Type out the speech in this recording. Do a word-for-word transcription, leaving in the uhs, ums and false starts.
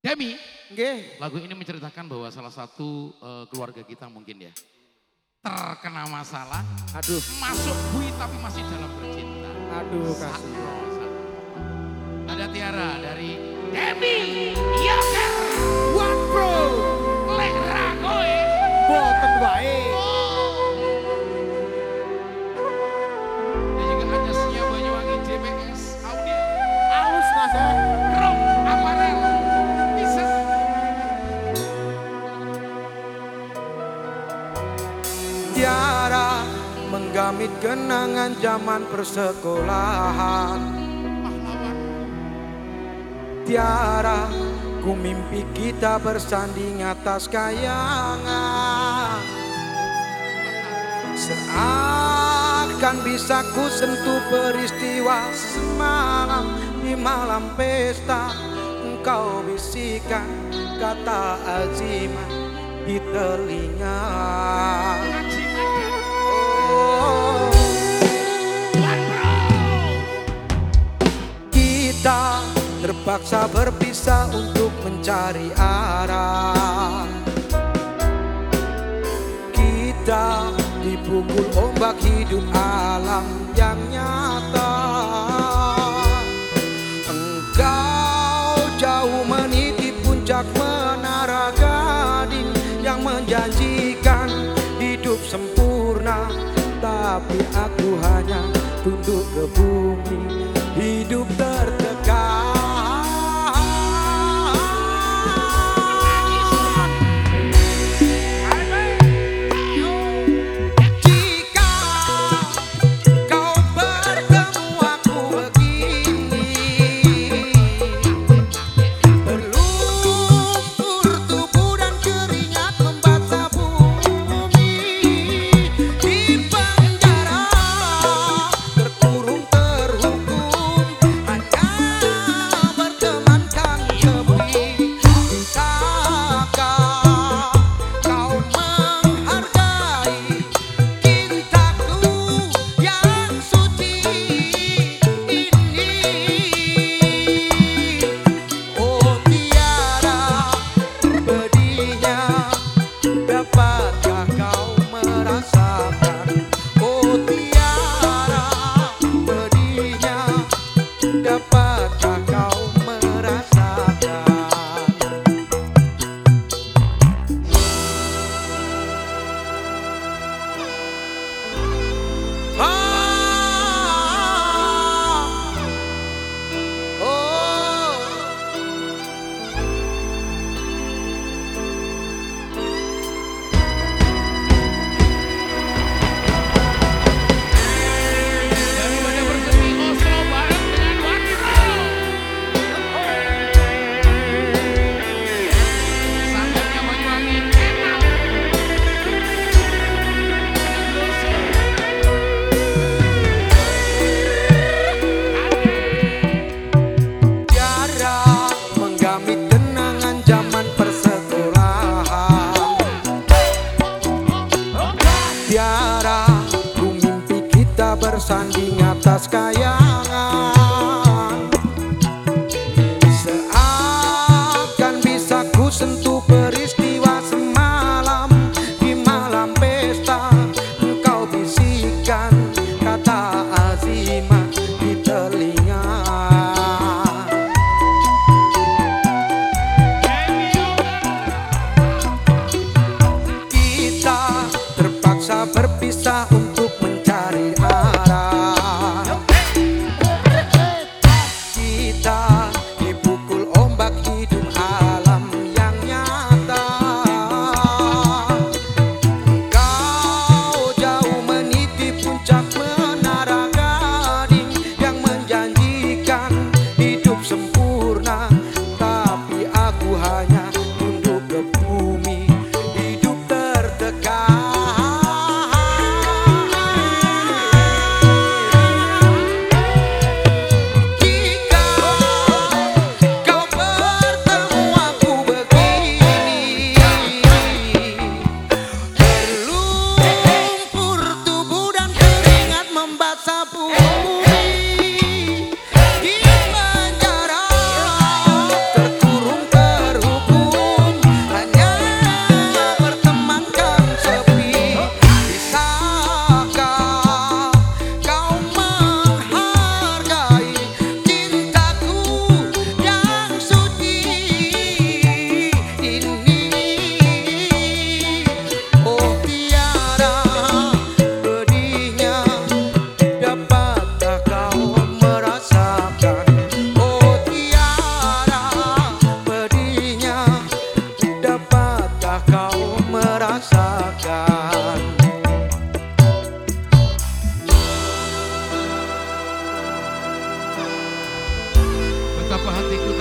Demi, Nggih. lagu ini menceritakan bahwa salah satu uh, keluarga kita mungkin ya terkena masalah, Aduh. masuk bui tapi masih dalam bercinta. Aduh, Sakno, kasih. sakno. Ada Tiara dari Demi Yoker One Pro. Lek Rakoe. Boten wae. Dan juga ada Sia Banyuwangi J P S Audio. Aus Mas. eh. Rock Aparel. Bisa. Tiara menggamit kenangan zaman persekolahan. Pahlawan. Tiara ku mimpi kita bersanding atas kayangan. Seakan bisa ku sentuh peristiwa semalam. Di malam pesta engkau bisikan kata azimat di telinga. Oh, kita terpaksa berpisah untuk mencari arah. Kita dipukul ombak hidup alam yang nyata. Engkau jauh meniti puncak menara gading yang menjanjikan hidup sempurna, tapi aku hanya tunduk ke bumi, hidup tertekan. Jika kau bertemu aku begini, berlumpur tubuh dan keringat membasah bumi. Di penjara terkurung terhukum, hanya bertemankan sepi. Bisakah kau menghargai cintaku yang suci ini? Oh Tiara, pedihnya dapatkah kau merasakan? Oh Tiara, pedihnya dapatkah kau merasakan? Ah, oh. Daripada bersemi Oslo bareng dengan One Pro. Sanggarnya Banyuwangi enak. Tiara menggamit kenangan zaman persekolahan. Tiara ku mimpi kita bersanding atas kayangan. Seakan bisa ku sentuh peristiwa semalam. Di malam pesta engkau bisikan kata azimat di telinga. Kita terpaksa berpisah untuk mencari arah. Kita dipukul ombak hidup alam yang nyata. Engkau jauh meniti puncak menara gading yang menjanjikan hidup sempurna, tapi aku hanya tunduk ke bumi, hidup tertekan. Jika kau bertemu aku begini, berlumpur tubuh dan keringat membasah bumi. Di penjara terkurung terhukum, hatiku